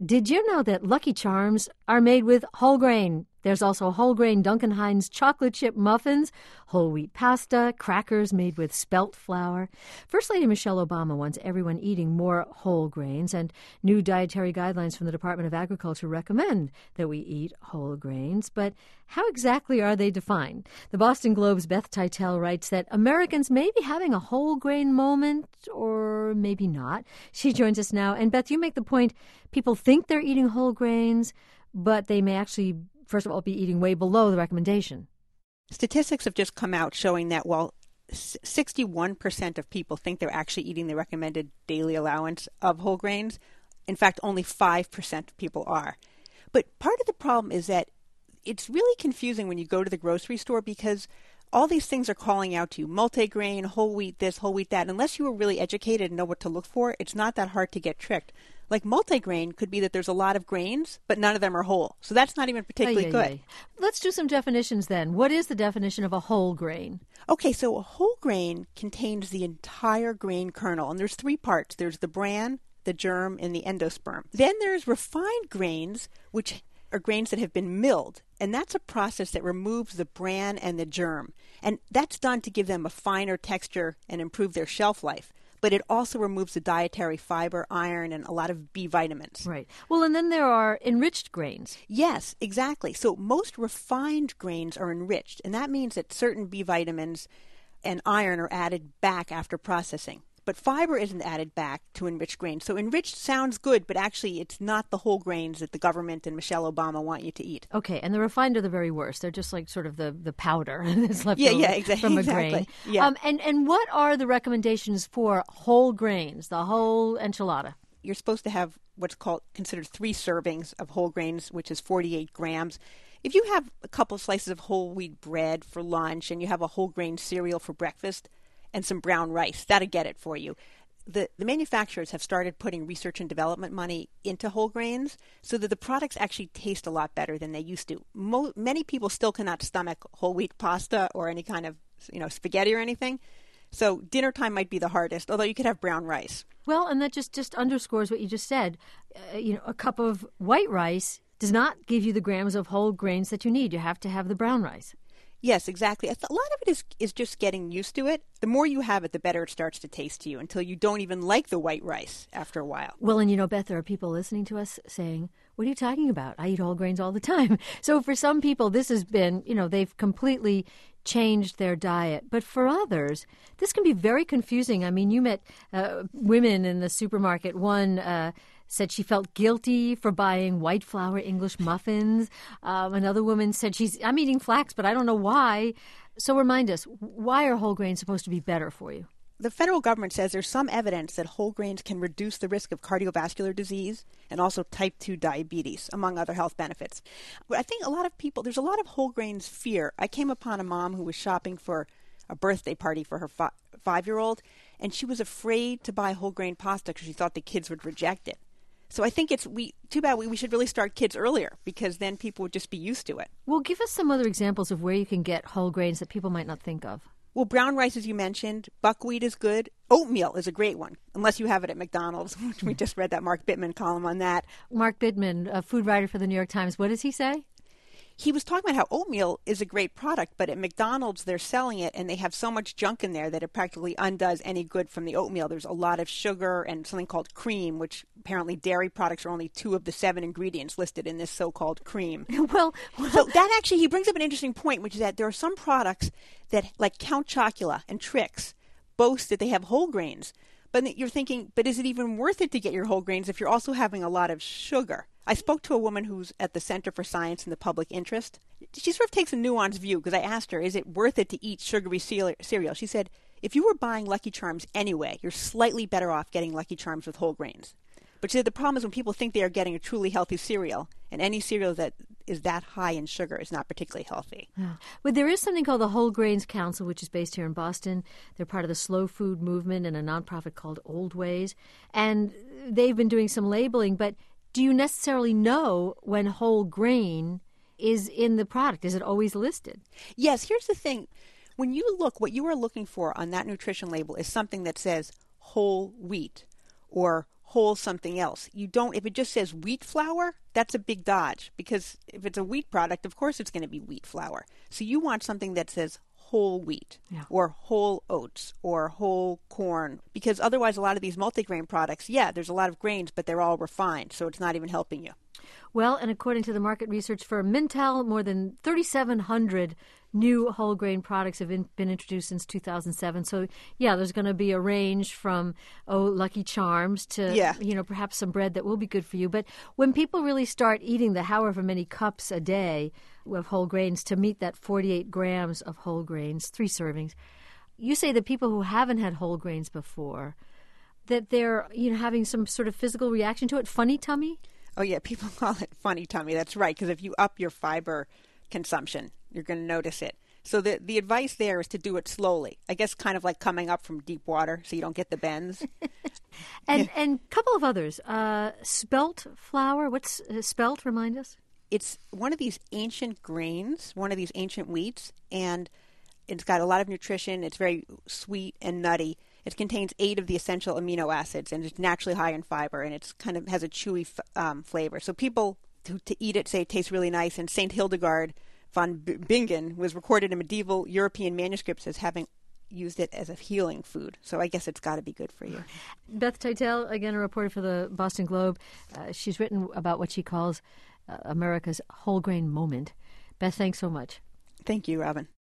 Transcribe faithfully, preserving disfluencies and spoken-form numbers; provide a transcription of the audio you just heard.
Did you know that Lucky Charms are made with whole grain? There's also whole grain Duncan Hines chocolate chip muffins, whole wheat pasta, crackers made with spelt flour. First Lady Michelle Obama wants everyone eating more whole grains, and new dietary guidelines from the Department of Agriculture recommend that we eat whole grains. But how exactly are they defined? The Boston Globe's Beth Titel writes that Americans may be having a whole grain moment, or maybe not. She joins us now. And Beth, you make the point people think they're eating whole grains, but they may actually, first of all, be eating way below the recommendation. Statistics have just come out showing that while sixty-one percent of people think they're actually eating the recommended daily allowance of whole grains, in fact, only five percent of people are. But part of the problem is that it's really confusing when you go to the grocery store because all these things are calling out to you, multigrain, whole wheat this, whole wheat that. Unless you are really educated and know what to look for, it's not that hard to get tricked. Like multigrain could be that there's a lot of grains, but none of them are whole. So that's not even particularly aye, good. Aye, aye. Let's do some definitions then. What is the definition of a whole grain? Okay, so a whole grain contains the entire grain kernel, and there's three parts. There's the bran, the germ, and the endosperm. Then there's refined grains, which are grains that have been milled, and that's a process that removes the bran and the germ. And that's done to give them a finer texture and improve their shelf life. But it also removes the dietary fiber, iron, and a lot of B vitamins. Right. Well, and then there are enriched grains. Yes, exactly. So most refined grains are enriched, and that means that certain B vitamins and iron are added back after processing. But fiber isn't added back to enriched grains. So enriched sounds good, but actually it's not the whole grains that the government and Michelle Obama want you to eat. Okay, and the refined are the very worst. They're just like sort of the, the powder that's left yeah, over yeah, exactly, from a exactly. grain. Yeah. Um, and, and what are the recommendations for whole grains, the whole enchilada? You're supposed to have what's called considered three servings of whole grains, which is forty-eight grams. If you have a couple slices of whole wheat bread for lunch and you have a whole grain cereal for breakfast, and some brown rice, that'll get it for you. The, the manufacturers have started putting research and development money into whole grains so that the products actually taste a lot better than they used to. Mo- many people still cannot stomach whole wheat pasta or any kind of, you know, spaghetti or anything. So dinner time might be the hardest, although you could have brown rice. Well, and that just, just underscores what you just said. Uh, you know, a cup of white rice does not give you the grams of whole grains that you need. You have to have the brown rice. Yes, exactly. A lot of it is is just getting used to it. The more you have it, the better it starts to taste to you until you don't even like the white rice after a while. Well, and you know, Beth, there are people listening to us saying, what are you talking about? I eat whole grains all the time. So for some people, this has been, you know, they've completely changed their diet. But for others, this can be very confusing. I mean, you met uh, women in the supermarket. One uh, said she felt guilty for buying white flour English muffins. Um, another woman said, she's I'm eating flax, but I don't know why. So remind us, why are whole grains supposed to be better for you? The federal government says there's some evidence that whole grains can reduce the risk of cardiovascular disease and also type two diabetes, among other health benefits. But I think a lot of people, there's a lot of whole grains fear. I came upon a mom who was shopping for a birthday party for her fi- five-year-old, and she was afraid to buy whole grain pasta because she thought the kids would reject it. So I think it's we too bad we, we should really start kids earlier because then people would just be used to it. Well, give us some other examples of where you can get whole grains that people might not think of. Well, brown rice, as you mentioned, buckwheat is good. Oatmeal is a great one, unless you have it at McDonald's, which we just read that Mark Bittman column on that. Mark Bittman, a food writer for the New York Times, what does he say? He was talking about how oatmeal is a great product, but at McDonald's they're selling it and they have so much junk in there that it practically undoes any good from the oatmeal. There's a lot of sugar and something called cream, which apparently dairy products are only two of the seven ingredients listed in this so-called cream. well, well, so that actually, he brings up an interesting point, which is that there are some products that, like Count Chocula and Trix, boast that they have whole grains. But you're thinking, but is it even worth it to get your whole grains if you're also having a lot of sugar? I spoke to a woman who's at the Center for Science and the Public Interest. She sort of takes a nuanced view because I asked her, is it worth it to eat sugary cereal? She said, if you were buying Lucky Charms anyway, you're slightly better off getting Lucky Charms with whole grains. But she said the problem is when people think they are getting a truly healthy cereal, and any cereal that is that high in sugar is not particularly healthy. Yeah. Well, there is something called the Whole Grains Council, which is based here in Boston. They're part of the slow food movement and a nonprofit called Old Ways. And they've been doing some labeling, but do you necessarily know when whole grain is in the product? Is it always listed? Yes, here's the thing. When you look, what you are looking for on that nutrition label is something that says whole wheat or whole something else. You don't, if it just says wheat flour, that's a big dodge, because if it's a wheat product, of course it's going to be wheat flour. So you want something that says whole wheat, yeah. or whole oats, or whole corn, because otherwise a lot of these multigrain products, yeah, there's a lot of grains, but they're all refined, so it's not even helping you. Well, and according to the market research firm Mintel, more than thirty-seven hundred new whole grain products have in, been introduced since two thousand seven. So, yeah, there's going to be a range from, oh, Lucky Charms to, yeah. you know, perhaps some bread that will be good for you. But when people really start eating the however many cups a day of whole grains to meet that forty-eight grams of whole grains, three servings, you say that people who haven't had whole grains before, that they're, you know, having some sort of physical reaction to it, funny tummy? Oh, yeah, people call it funny tummy. That's right, because if you up your fiber consumption, you're going to notice it. So the the advice there is to do it slowly. I guess kind of like coming up from deep water so you don't get the bends. and yeah. and a couple of others. Uh, spelt flour. What's uh, spelt? Remind us. It's one of these ancient grains, one of these ancient wheats, and it's got a lot of nutrition. It's very sweet and nutty. It contains eight of the essential amino acids, and it's naturally high in fiber, and it's kind of has a chewy um, flavor. So people who to eat it say it tastes really nice. And Saint Hildegard von Bingen was recorded in medieval European manuscripts as having used it as a healing food. So I guess it's got to be good for you. Beth Titel, again, a reporter for the Boston Globe. Uh, she's written about what she calls uh, America's whole grain moment. Beth, thanks so much. Thank you, Robin.